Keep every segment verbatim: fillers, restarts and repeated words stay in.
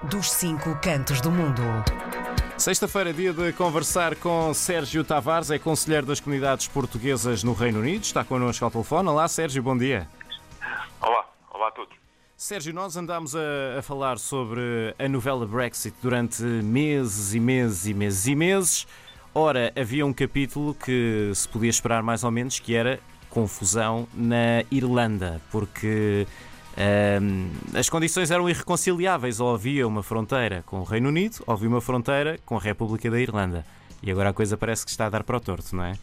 dos cinco cantos do mundo. Sexta-feira, dia de conversar com Sérgio Tavares, é conselheiro das comunidades portuguesas no Reino Unido. Está connosco ao telefone. Olá, Sérgio, bom dia. Olá, olá a todos. Sérgio, nós andámos a, a falar sobre a novela Brexit durante meses e meses e meses e meses. Ora, havia um capítulo que se podia esperar mais ou menos, que era confusão na Irlanda, porque hum, as condições eram irreconciliáveis. Ou havia uma fronteira com o Reino Unido, ou havia uma fronteira com a República da Irlanda. E agora a coisa parece que está a dar para o torto, não é?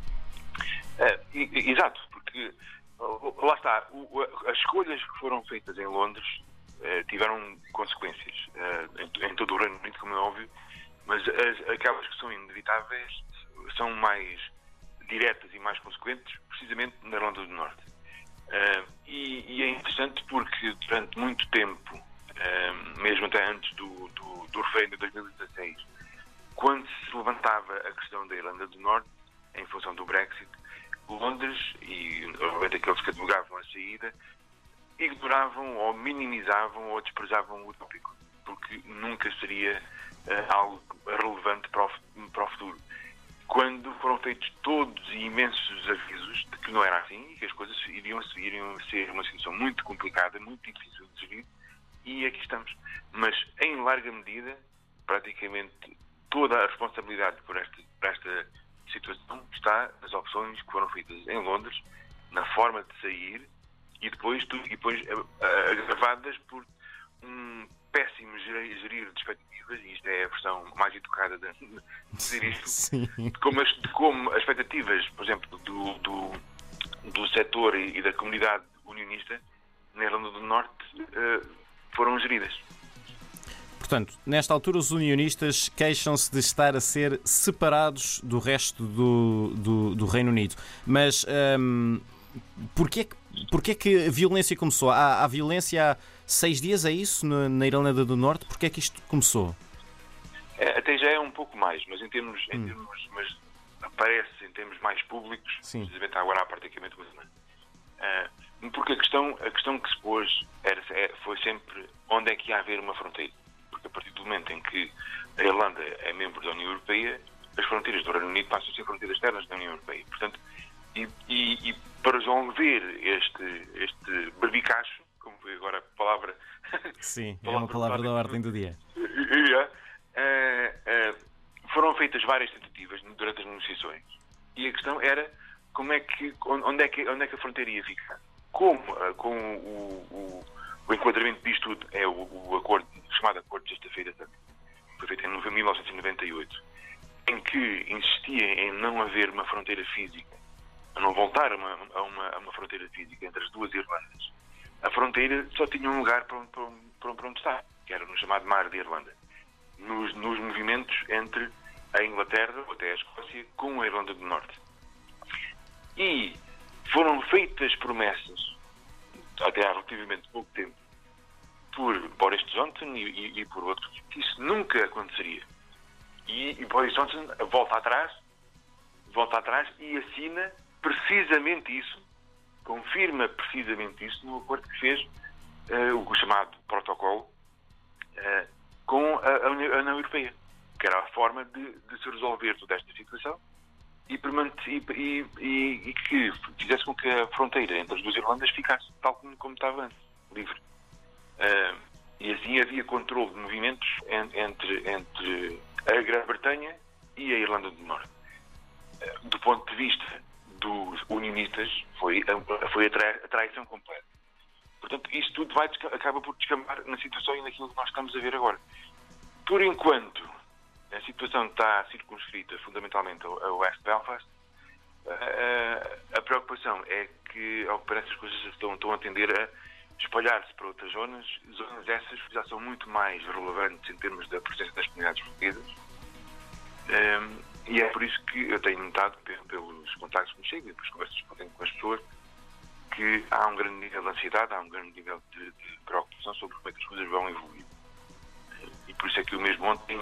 É, exato, porque lá está, as escolhas que foram feitas em Londres eh, tiveram consequências eh, em, em todo o Reino Unido, como é óbvio, mas as, aquelas que são inevitáveis são mais diretas e mais consequentes, precisamente na Irlanda do Norte. Uh, e, e é interessante porque durante muito tempo, uh, mesmo até antes do, do, do referendo de dois mil e dezasseis, quando se levantava a questão da Irlanda do Norte, em função do Brexit, Londres, e obviamente aqueles que advogavam a saída, ignoravam ou minimizavam ou desprezavam o tópico, porque nunca seria uh, algo relevante para o, para o futuro. Quando foram feitos todos e imensos avisos de que não era assim e que as coisas iriam, iriam ser uma situação muito complicada, muito difícil de gerir, e aqui estamos. Mas, em larga medida, praticamente toda a responsabilidade por esta, por esta situação está nas opções que foram feitas em Londres, na forma de sair, e depois, e depois agravadas por um péssimo gerir de expectativas, e isto é a versão mais educada de dizer isto, Sim. de como as, de como as expectativas, por exemplo, do, do, do setor e, e da comunidade unionista na Irlanda do Norte uh, foram geridas. Portanto, nesta altura os unionistas queixam-se de estar a ser separados do resto do, do, do Reino Unido. Mas hum, porquê, que, porquê que a violência começou? Há, há violência há seis dias, é isso, na, na Irlanda do Norte? Porquê é que isto começou? É, até já é um pouco mais, mas em termos, em hum. termos mas aparece em termos mais públicos, Sim. precisamente agora há praticamente uma semana. Uh, porque a questão, a questão que se pôs era, foi sempre onde é que ia haver uma fronteira. Porque a partir do momento em que a Irlanda é membro da União Europeia, as fronteiras do Reino Unido passam a ser fronteiras externas da União Europeia. Portanto, e, e, e para resolver este, este barbicacho, como foi agora a palavra... Sim, é uma palavra da ordem do dia. Uh, uh, foram feitas várias tentativas durante as negociações. E a questão era como é que, onde, é que, onde é que a fronteira ia ficar. Como uh, com o, o, o enquadramento disto tudo é o, o acordo, chamado Acordo de Sexta-feira, foi feito em mil novecentos e noventa e oito, em que insistia em não haver uma fronteira física, a não voltar a uma, a uma, a uma fronteira física entre as duas Irlandas. A fronteira só tinha um lugar para, para, para, para onde está, que era no chamado Mar de Irlanda. Nos, nos movimentos entre a Inglaterra, ou até a Escócia, com a Irlanda do Norte. E foram feitas promessas, até há relativamente pouco tempo, por Boris Johnson e, e, e por outros, que isso nunca aconteceria. E, e Boris Johnson volta atrás, volta atrás e assina precisamente isso, confirma precisamente isso no acordo que fez uh, o chamado protocolo uh, com a, a União Europeia, que era a forma de, de se resolver toda esta situação e, e, e, e que fizesse com que a fronteira entre as duas Irlandas ficasse tal como, como estava antes, livre. Uh, e assim havia controle de movimentos en, entre, entre a Grã-Bretanha e a Irlanda do Norte. Uh, do ponto de vista dos unionistas, foi, foi a, trai, a traição completa. Portanto, isto tudo vai, acaba por descambar na situação e naquilo que nós estamos a ver agora. Por enquanto, a situação está circunscrita fundamentalmente a West Belfast. A, a preocupação é que, ao que parece, as coisas estão, estão a tender a espalhar-se para outras zonas, zonas essas que já são muito mais relevantes em termos da presença das comunidades portuguesas. Um, e é por isso que eu tenho notado, pelos contactos que me chegam e pelas conversas que eu tenho com as pessoas, que há um grande nível de ansiedade, há um grande nível de, de preocupação sobre como é que as coisas vão evoluir. E por isso é que eu mesmo ontem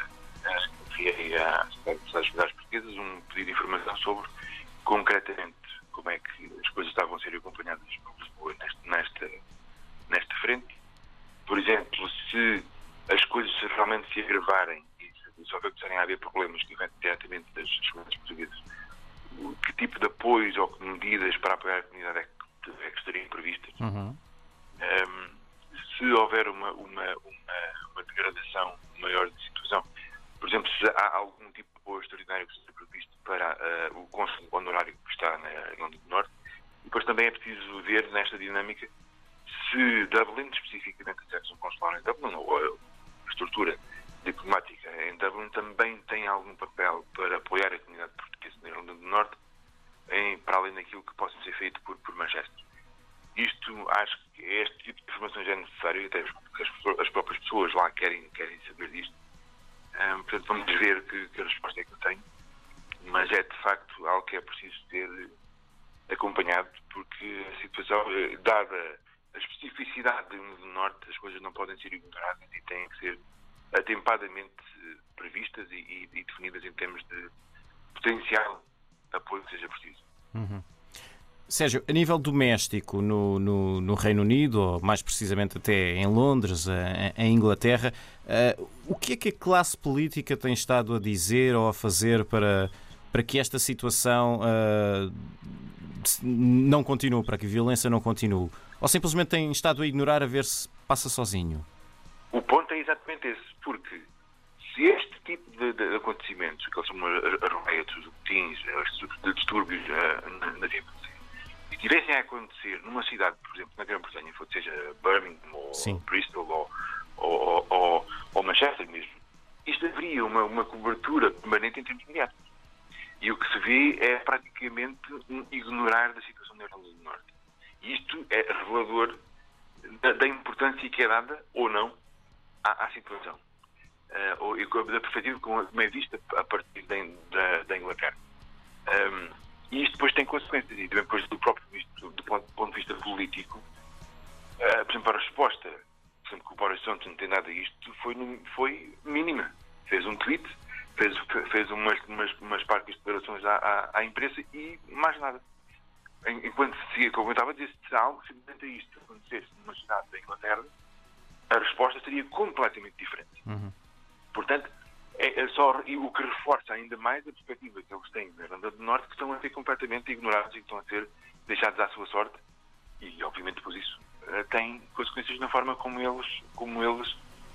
enviei uh, às comunidades portuguesas um pedido de informação sobre, concretamente, como é que as coisas estavam a ser acompanhadas por Lisboa nesta, nesta, nesta frente. Por exemplo, se as coisas se realmente se agravarem e se, se houver começarem a haver problemas que vêm diretamente das comunidades portuguesas, que tipo de apoios ou que medidas para apoiar a comunidade é que, é que estariam previstas? Uhum. Um, se houver uma, uma, uma, uma degradação maior de situação, por exemplo, se há algum tipo de apoio extraordinário que seja previsto para uh, o cônsul honorário que está na Irlanda do Norte, e depois também é preciso ver nesta dinâmica se Dublin, especificamente a sede consular em Dublin, ou a estrutura diplomática em Dublin, também tem algum papel para apoiar a comunidade portuguesa na Irlanda do Norte, em, para além daquilo que possa ser feito por, por Manchester. Isto, acho que este tipo de informações é necessário, até as, as próprias pessoas lá querem, querem saber disto. Um, portanto, vamos ver que, que a resposta é que eu tenho, mas é de facto algo que é preciso ser acompanhado, porque a situação, dada a especificidade do Norte, as coisas não podem ser ignoradas e têm que ser atempadamente previstas e, e, e definidas em termos de potencial apoio que seja preciso. Uhum. Sérgio, a nível doméstico no, no, no Reino Unido, ou mais precisamente até em Londres, em Inglaterra, uh, o que é que a classe política tem estado a dizer ou a fazer para, para que esta situação uh, não continue, para que a violência não continue? Ou simplesmente tem estado a ignorar a ver se passa sozinho? O ponto é exatamente esse, porque se este tipo de, de acontecimentos, que são as riots, os motins, os distúrbios uh, na, na vida, se tivessem a acontecer numa cidade, por exemplo, na Grã-Bretanha, seja Birmingham ou Sim. Bristol ou, ou, ou, ou Manchester mesmo, isto haveria uma, uma cobertura permanente em termos mediáticos. E o que se vê é praticamente um ignorar da situação da Irlanda do Norte. E isto é revelador da, da importância que é dada, ou não, à, à situação. Uh, ou, e da perspectiva como é vista a partir da, da, da Inglaterra. Um, E isto depois tem consequências, e depois do próprio do, do ponto de vista político, uh, por exemplo, a resposta, por exemplo, que o Boris Johnson tem dado a isto foi, foi mínima. Fez um tweet, fez, fez umas, umas, umas parcas declarações à, à, à imprensa e mais nada. Enquanto se comentava, dizia se algo semelhante a isto acontecesse numa cidade da Inglaterra, a resposta seria completamente diferente. Uhum. Portanto, É, é só, e o que reforça ainda mais a perspectiva que eles têm na Irlanda do Norte, que estão a ser completamente ignorados e que estão a ser deixados à sua sorte, e obviamente depois isso uh, tem consequências na forma como eles, como eles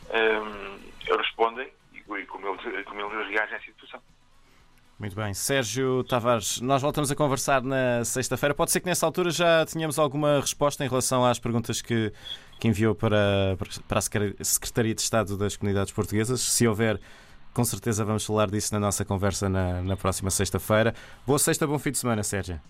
um, respondem e, e como, eles, como eles reagem à situação. Muito bem. Sérgio Tavares, nós voltamos a conversar na sexta-feira. Pode ser que nessa altura já tenhamos alguma resposta em relação às perguntas que, que enviou para, para a Secretaria de Estado das Comunidades Portuguesas. Se houver, com certeza vamos falar disso na nossa conversa na, na próxima sexta-feira. Boa sexta, bom fim de semana, Sérgio.